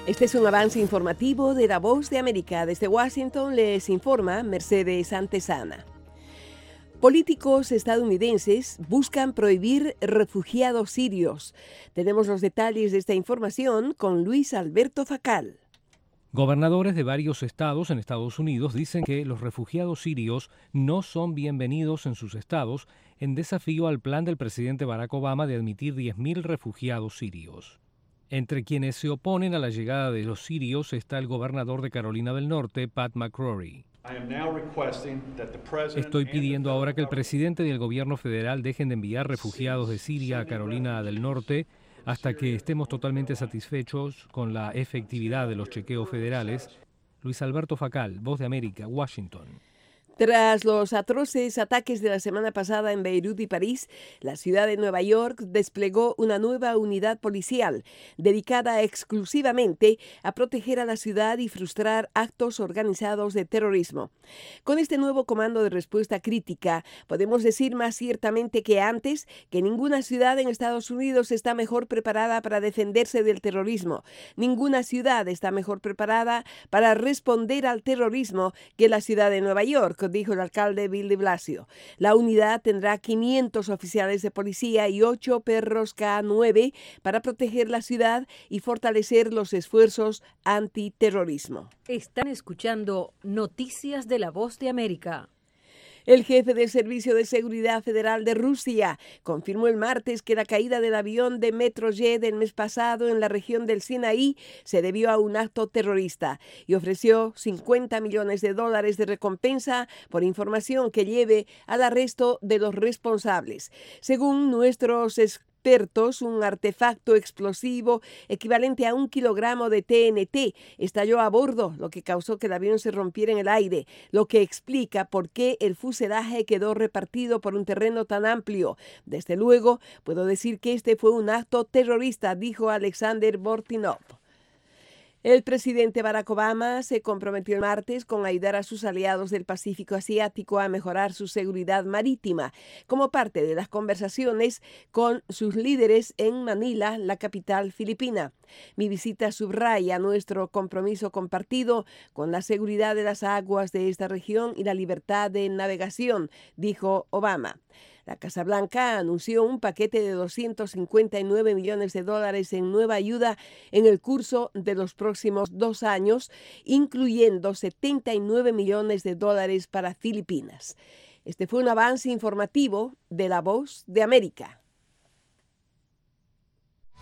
Este es un avance informativo de La Voz de América. Desde Washington les informa Mercedes Antesana. Políticos estadounidenses buscan prohibir refugiados sirios. Tenemos los detalles de esta información con Luis Alberto Facal. Gobernadores de varios estados en Estados Unidos dicen que los refugiados sirios no son bienvenidos en sus estados, en desafío al plan del presidente Barack Obama de admitir 10.000 refugiados sirios. Entre quienes se oponen a la llegada de los sirios está el gobernador de Carolina del Norte, Pat McCrory. Estoy pidiendo ahora que el presidente y el gobierno federal dejen de enviar refugiados de Siria a Carolina del Norte hasta que estemos totalmente satisfechos con la efectividad de los chequeos federales. Luis Alberto Facal, Voz de América, Washington. Tras los atroces ataques de la semana pasada en Beirut y París, la ciudad de Nueva York desplegó una nueva unidad policial dedicada exclusivamente a proteger a la ciudad y frustrar actos organizados de terrorismo. Con este nuevo comando de respuesta crítica, podemos decir más ciertamente que antes que ninguna ciudad en Estados Unidos está mejor preparada para defenderse del terrorismo. Ninguna ciudad está mejor preparada para responder al terrorismo que la ciudad de Nueva York, dijo el alcalde Bill de Blasio. La unidad tendrá 500 oficiales de policía y 8 perros K9 para proteger la ciudad y fortalecer los esfuerzos antiterrorismo. Están escuchando Noticias de La Voz de América. El jefe del Servicio de Seguridad Federal de Rusia confirmó el martes que la caída del avión de Metrojet del mes pasado en la región del Sinaí se debió a un acto terrorista y ofreció $50 millones de recompensa por información que lleve al arresto de los responsables. Según nuestros expertos, un artefacto explosivo equivalente a 1 kilogramo de TNT estalló a bordo, lo que causó que el avión se rompiera en el aire, lo que explica por qué el fuselaje quedó repartido por un terreno tan amplio. Desde luego, puedo decir que este fue un acto terrorista, dijo Alexander Bortinov. El presidente Barack Obama se comprometió el martes con ayudar a sus aliados del Pacífico Asiático a mejorar su seguridad marítima, como parte de las conversaciones con sus líderes en Manila, la capital filipina. Mi visita subraya nuestro compromiso compartido con la seguridad de las aguas de esta región y la libertad de navegación, dijo Obama. La Casa Blanca anunció un paquete de $259 millones en nueva ayuda en el curso de los próximos 2 años, incluyendo $79 millones para Filipinas. Este fue un avance informativo de La Voz de América.